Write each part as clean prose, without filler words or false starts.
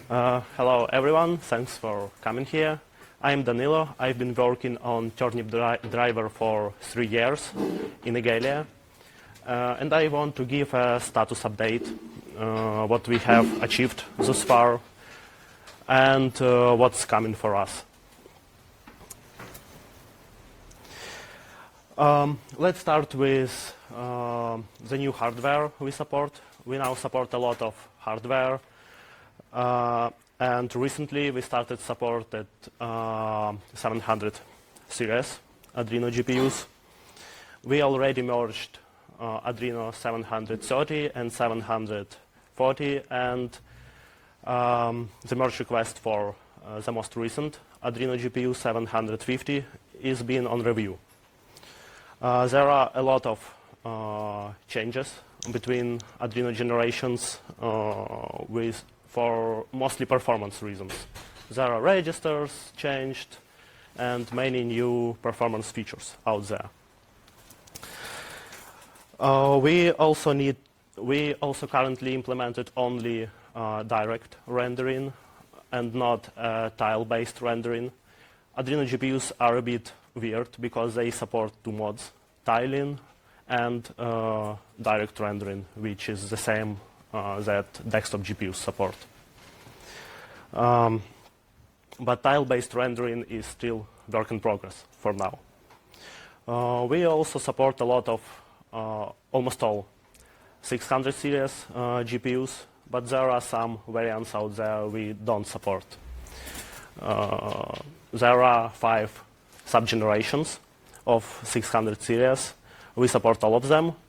Hello everyone, thanks for coming here. I'm Danilo. I've been working on Turnip driver for 3 years in Igalia. And I want to give a status update, what we have achieved thus far and what's coming for us. Let's start with the new hardware we support. We now support a lot of hardware. And recently we started support at 700 series Adreno GPUs. We already merged Adreno 730 and 740, and the merge request for the most recent Adreno GPU 750 is being on review. There are a lot of changes between Adreno generations for mostly performance reasons. There are registers changed and many new performance features out there. We also currently implemented only direct rendering and not tile-based rendering. Adreno GPUs are a bit weird because they support two mods, tiling and direct rendering, which is the same that desktop GPUs support. But tile-based rendering is still work in progress for now. We also support a lot of, almost all 600 series GPUs, but there are some variants out there we don't support. There are 5 sub-generations of 600 series. We support all of them.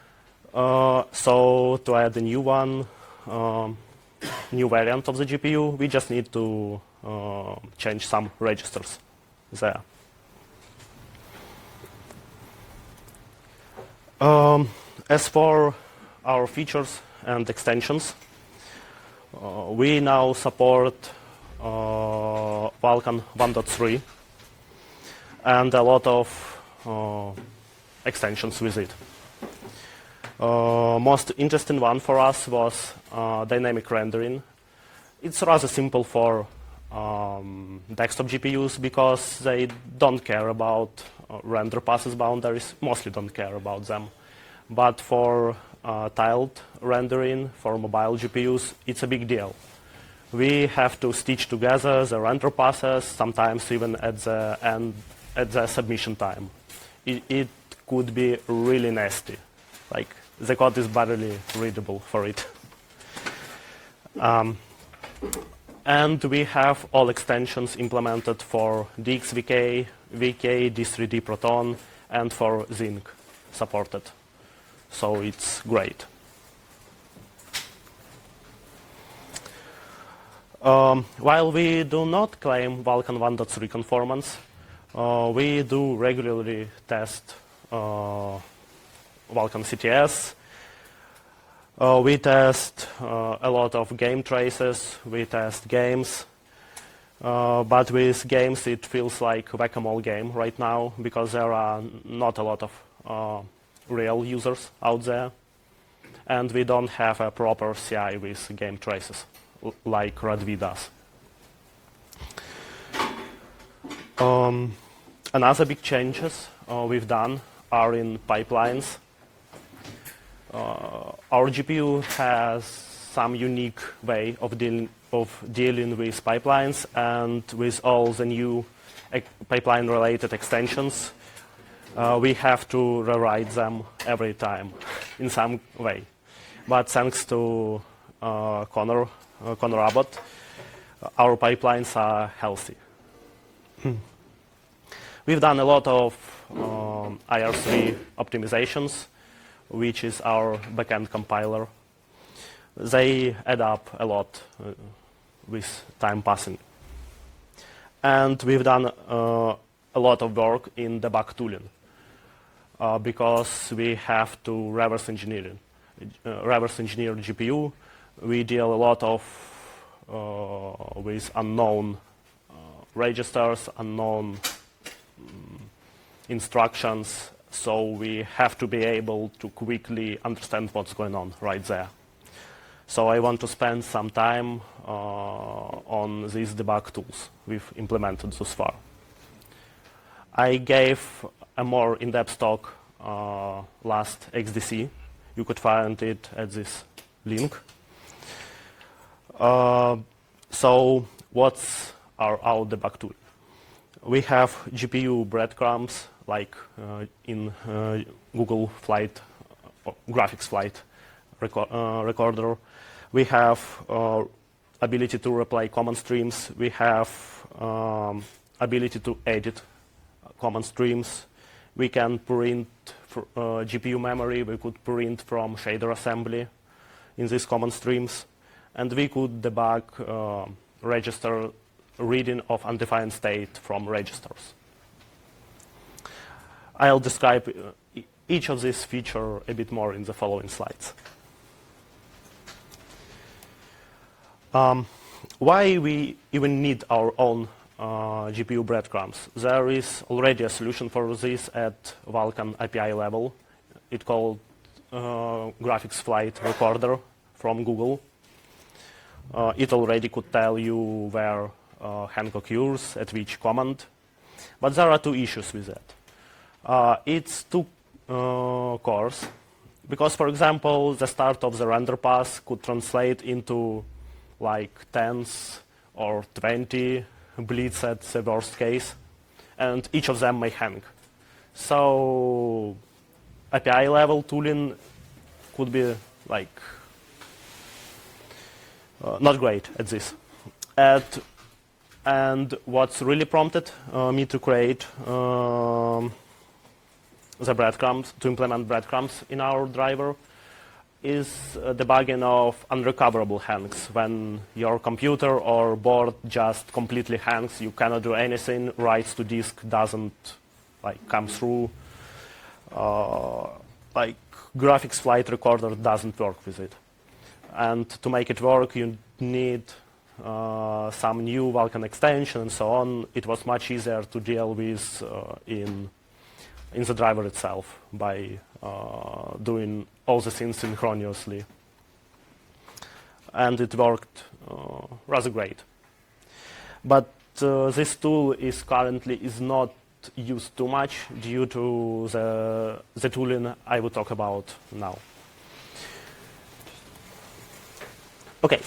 So to add a new one, new variant of the GPU, we just need to change some registers there. As for our features and extensions, we now support Vulkan 1.3 and a lot of extensions with it. Most interesting one for us was dynamic rendering. It's rather simple for desktop GPUs because they don't care about render passes boundaries, mostly don't care about them. But for tiled rendering for mobile GPUs, it's a big deal. We have to stitch together the render passes, sometimes even at the end, at the submission time. It could be really nasty. Like, the code is barely readable for it. And we have all extensions implemented for DXVK, VK, D3D Proton, and for Zinc supported. So it's great. While we do not claim Vulkan 1.3 conformance, we do regularly test Vulkan CTS. We test a lot of game traces, we test games, but with games it feels like a whack-a-mole game right now because there are not a lot of real users out there, and we don't have a proper CI with game traces like Radvi does. Another big changes we've done are in pipelines. Our GPU has some unique way of dealing with pipelines, and with all the new pipeline-related extensions, we have to rewrite them every time in some way. But thanks to Connor Abbott, our pipelines are healthy. We've done a lot of IR3 optimizations, which is our backend compiler. They add up a lot with time passing. And we've done a lot of work in debug tooling because we have to reverse engineer GPU. We deal a lot of with unknown registers, unknown instructions, so we have to be able to quickly understand what's going on right there. So I want to spend some time on these debug tools we've implemented thus far. I gave a more in-depth talk last XDC. You could find it at this link. So what's our debug tool? We have GPU breadcrumbs, like in Google Flight, graphics flight recorder. We have ability to replay command streams. We have ability to edit command streams. We can print GPU memory. We could print from shader assembly in these command streams. And we could debug register reading of undefined state from registers. I'll describe each of these features a bit more in the following slides. Why we even need our own GPU breadcrumbs? There is already a solution for this at Vulkan API level. It's called Graphics Flight Recorder from Google. It already could tell you where hang occurs at which command. But there are two issues with that. It's too coarse, because, for example, the start of the render pass could translate into like 10s or 20 bleeds at the worst case, and each of them may hang. So API level tooling could be like not great at this. And what's really prompted me to create the breadcrumbs, to implement breadcrumbs in our driver, is debugging of unrecoverable hangs. When your computer or board just completely hangs, you cannot do anything, writes to disk doesn't come through. Like Graphics Flight Recorder doesn't work with it. And to make it work, you need some new Vulkan extension and so on. It was much easier to deal with in the driver itself by doing all the things synchronously. And it worked rather great. But this tool is currently not used too much due to the tooling I will talk about now. Okay.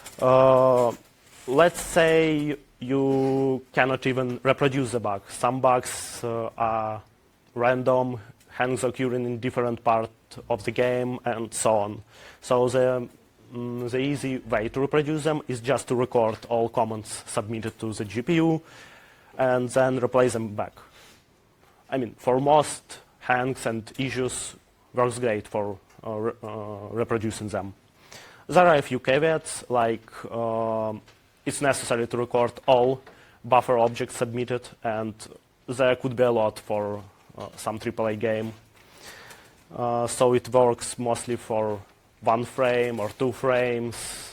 Let's say you cannot even reproduce the bug. Some bugs are random, hangs occurring in different parts of the game, and so on. So the easy way to reproduce them is just to record all commands submitted to the GPU and then replay them back. I mean, for most hangs and issues, works great for reproducing them. There are a few caveats, like it's necessary to record all buffer objects submitted, and there could be a lot for some AAA game. So it works mostly for 1 frame or 2 frames.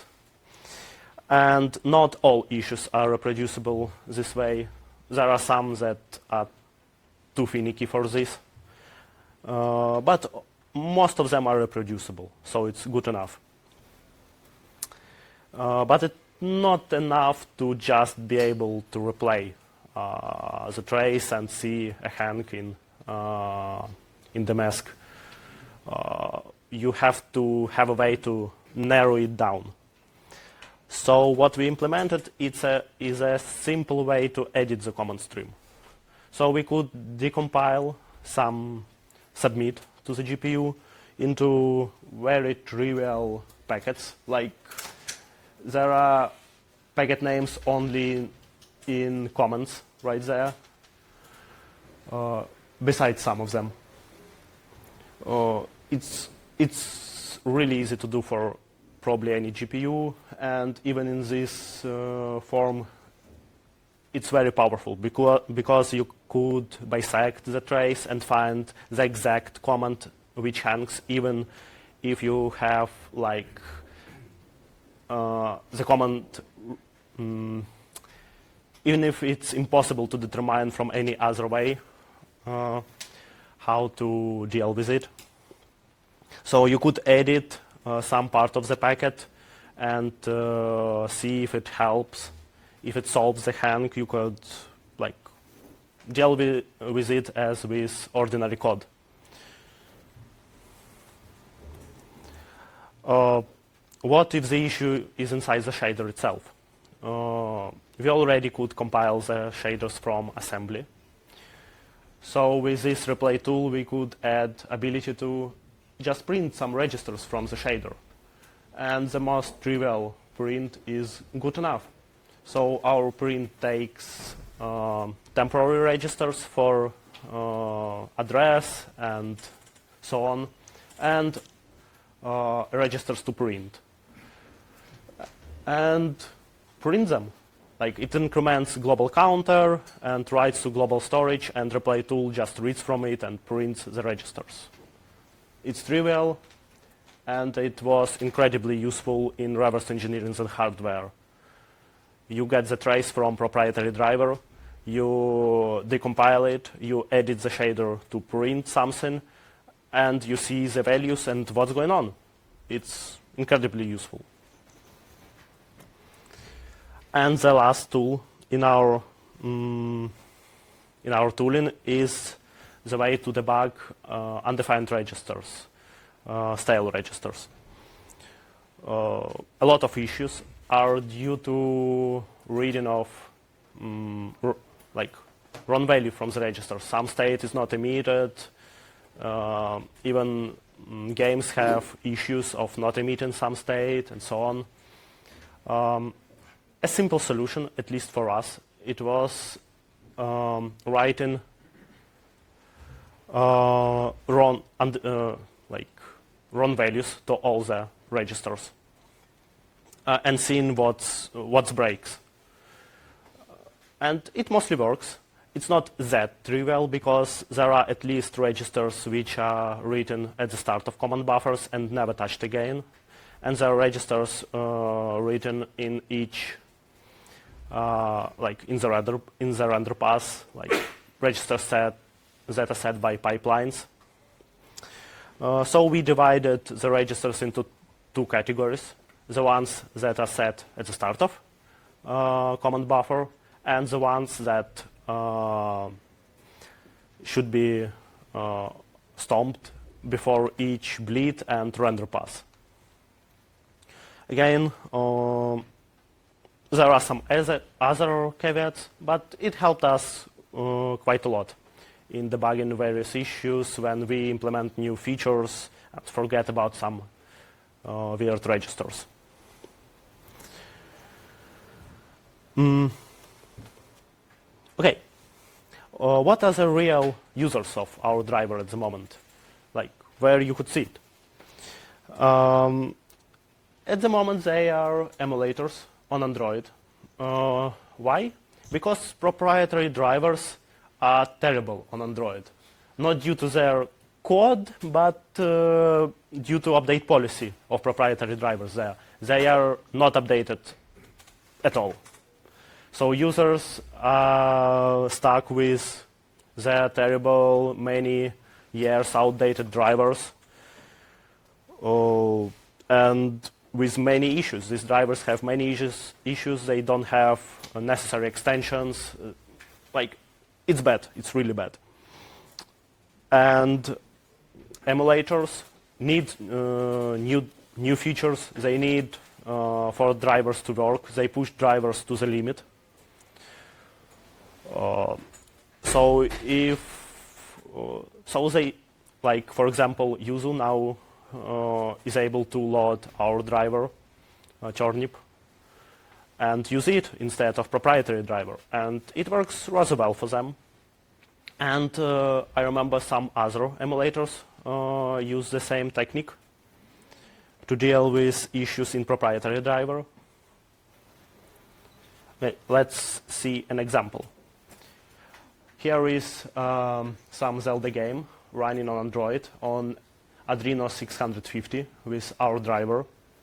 And not all issues are reproducible this way. There are some that are too finicky for this. But most of them are reproducible, so it's good enough. But it's not enough to just be able to replay the trace and see a hang in the mask. You have to have a way to narrow it down. So what we implemented is a simple way to edit the command stream. So we could decompile some submit to the GPU into very trivial packets. Like there are packet names only in comments right there, besides some of them. It's really easy to do for probably any GPU, and even in this form, it's very powerful because you could bisect the trace and find the exact command which hangs, even if you have like the command, even if it's impossible to determine from any other way how to deal with it. So you could edit some part of the packet and see if it helps. If it solves the hang, you could like deal with it as with ordinary code. What if the issue is inside the shader itself? We already could compile the shaders from assembly. So with this replay tool, we could add ability to just print some registers from the shader. And the most trivial print is good enough. So our print takes temporary registers for address and so on, and registers to print. And print them. Like it increments global counter and writes to global storage, and replay tool just reads from it and prints the registers. It's trivial, and it was incredibly useful in reverse engineering the hardware. You get the trace from proprietary driver, you decompile it, you edit the shader to print something, and you see the values and what's going on. It's incredibly useful. And the last tool in our tooling is the way to debug undefined registers, stale registers. A lot of issues are due to reading of wrong value from the register. Some state is not emitted. Even games have issues of not emitting some state and so on. A simple solution, at least for us, it was writing wrong values to all the registers and seeing what breaks. And it mostly works. It's not that trivial because there are at least registers which are written at the start of command buffers and never touched again. And there are registers written in each in the render path, like register set that are set by pipelines. So we divided the registers into two categories: the ones that are set at the start of command buffer, and the ones that should be stomped before each bleed and render pass. Again, there are some other caveats, but it helped us quite a lot in debugging various issues when we implement new features and forget about some weird registers. Okay, what are the real users of our driver at the moment? Like, where you could see it? At the moment, they are emulators on Android. Why? Because proprietary drivers are terrible on Android. Not due to their code, but due to update policy of proprietary drivers there. They are not updated at all. So users are stuck with their terrible, many years outdated drivers. And with many issues. These drivers have many issues. They don't have necessary extensions. It's bad. It's really bad. And emulators need new features. They need for drivers to work. They push drivers to the limit. So for example, Yuzu now is able to load our driver, Chornip, and use it instead of proprietary driver. And it works rather well for them. And I remember some other emulators use the same technique to deal with issues in proprietary driver. Okay, let's see an example. Here is some Zelda game running on Android on Adreno 650 with our driver.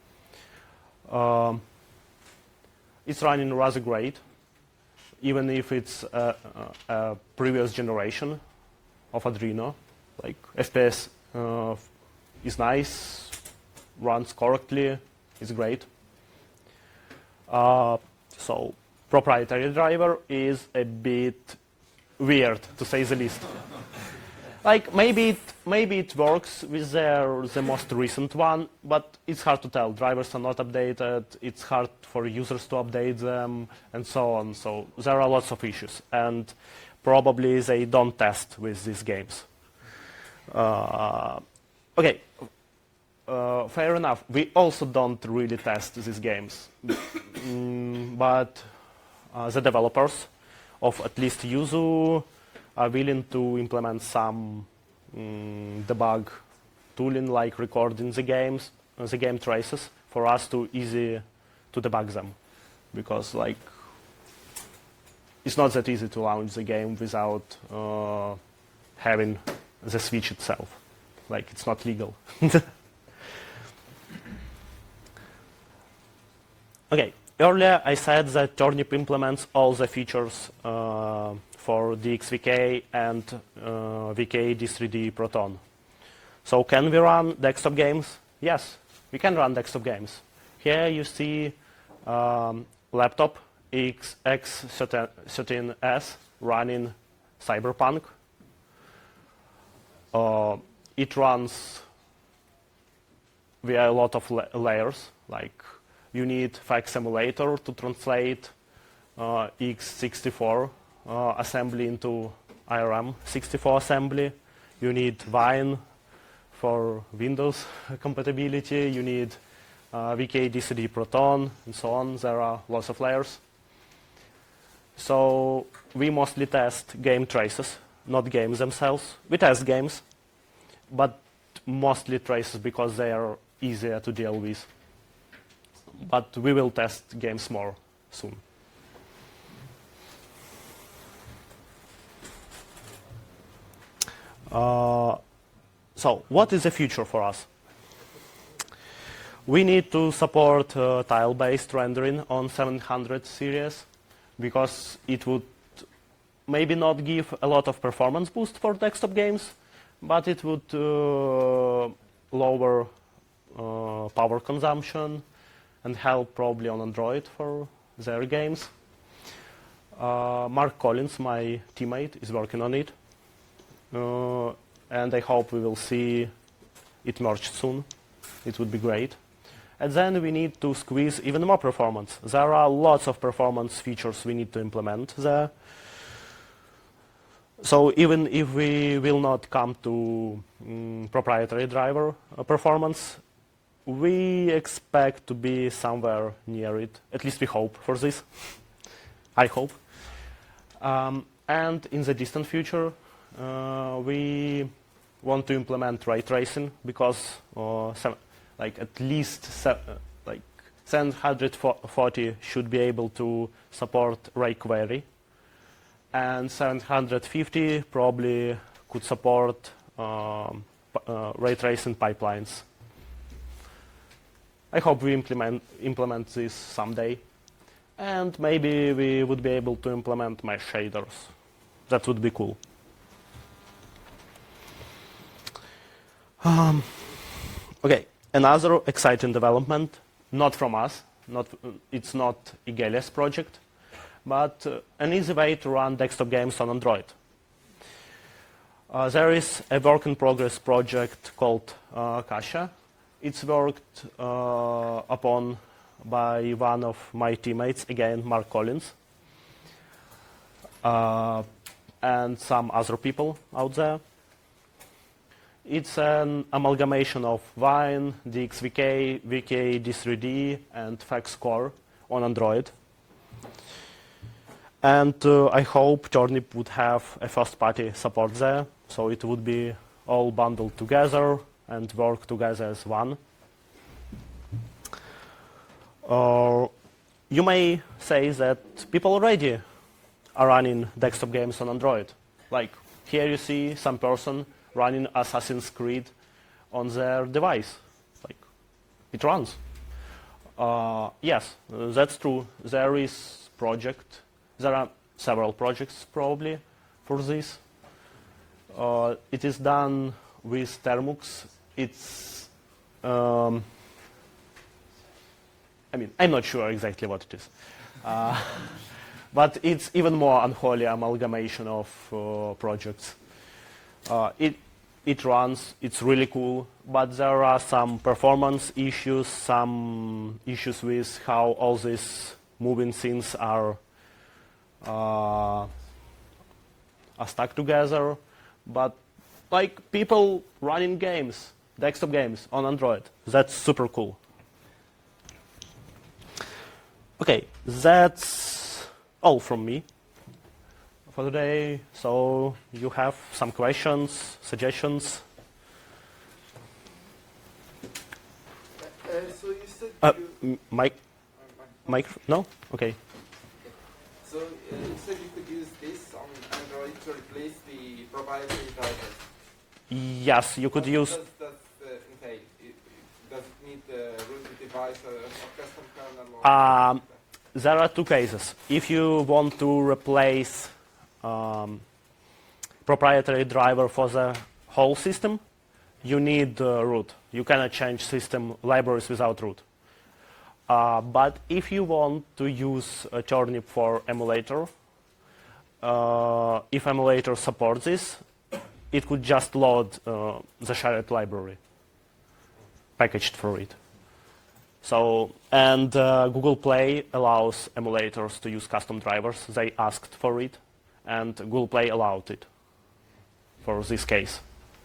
It's running rather great, even if it's a previous generation of Adreno. Like FPS is nice, runs correctly, it's great. So proprietary driver is a bit weird, to say the least. Like maybe it works with the most recent one, but it's hard to tell. Drivers are not updated. It's hard for users to update them, and so on. So there are lots of issues, and probably they don't test with these games. Okay, fair enough. We also don't really test these games, but the developers of at least Yuzu are willing to implement some debug tooling, like recording the game traces, for us to easy to debug them, because like it's not that easy to launch the game without having the switch itself. Like it's not legal. Okay. Earlier, I said that Turnip implements all the features for DXVK and VK-D3D Proton. So can we run desktop games? Yes, we can run desktop games. Here you see laptop X13S running Cyberpunk. It runs via a lot of layers, like you need FACS emulator to translate x64 assembly into IRM64 assembly. You need Wine for Windows compatibility. You need VK-D3D Proton, and so on. There are lots of layers. So we mostly test game traces, not games themselves. We test games, but mostly traces because they are easier to deal with. But we will test games more soon. So what is the future for us? We need to support tile-based rendering on 700 series, because it would maybe not give a lot of performance boost for desktop games, but it would lower power consumption and help probably on Android for their games. Mark Collins, my teammate, is working on it. And I hope we will see it merged soon. It would be great. And then we need to squeeze even more performance. There are lots of performance features we need to implement there. So even if we will not come to proprietary driver performance, we expect to be somewhere near it. At least we hope for this. I hope. And in the distant future, we want to implement ray tracing, because like at least 740 should be able to support ray query, and 750 probably could support ray tracing pipelines. I hope we implement this someday, and maybe we would be able to implement mesh shaders. That would be cool. Okay, another exciting development, not from us, it's not Igelia's project, but an easy way to run desktop games on Android. There is a work-in-progress project called Kasia. It's worked upon by one of my teammates, again, Mark Collins, and some other people out there. It's an amalgamation of Wine, DXVK, VK-D3D, and FACS Core on Android. And I hope Turnip would have a first-party support there, so it would be all bundled together and work together as one. You may say that people already are running desktop games on Android. Like here you see some person running Assassin's Creed on their device. Like it runs. Yes, that's true. There are several projects probably for this. It is done with Termux. It's I mean, I'm not sure exactly what it is. But it's even more unholy amalgamation of projects. It runs, it's really cool, but there are some performance issues, some issues with how all these moving things are stuck together. But like people running games, desktop games on Android, that's super cool. Okay, that's all from me for today. So you have some questions, suggestions? So you said Mic? No? Okay. So you said you could use this on Android to replace the proprietary drivers. Yes, you could use. What does that entail? Does it need a rooted device or custom kernel? Or There are two cases. If you want to replace proprietary driver for the whole system, you need root. You cannot change system libraries without root. But if you want to use a turnip for emulator, if emulator supports this, it could just load the shared library packaged for it. So, and Google Play allows emulators to use custom drivers. They asked for it, and Google Play allowed it for this case.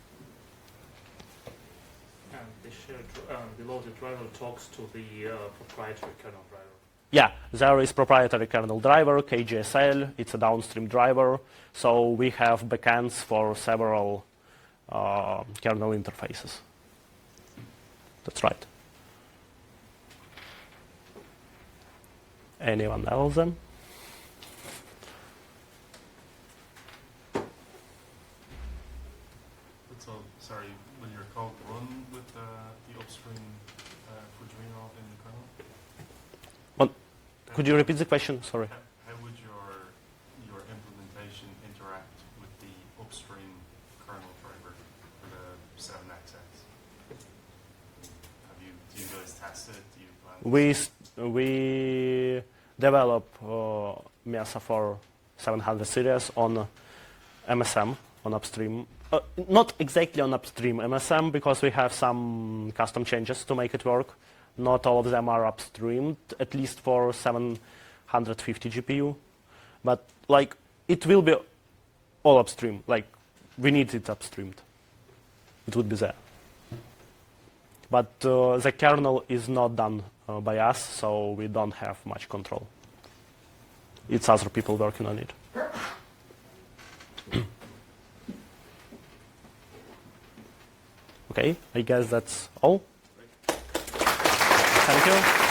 And the loaded driver talks to the proprietary kernel driver. Yeah, there is proprietary kernel driver, KGSL. It's a downstream driver. So we have backends for several kernel interfaces. That's right. Anyone else then? So, sorry, will your code run with the upstream Fujino in the kernel? Could you repeat the question? Sorry. How would your implementation interact with the upstream kernel driver for the 7xx? Do you guys test it? Do you plan? We develop Mesa for 700 series on MSM, on upstream. Not exactly on upstream MSM, because we have some custom changes to make it work. Not all of them are upstreamed, at least for 750 GPU. But like, it will be all upstream. Like, we need it upstreamed. It would be there. But the kernel is not done by us, so we don't have much control. It's other people working on it. Okay, I guess that's all. Thank you.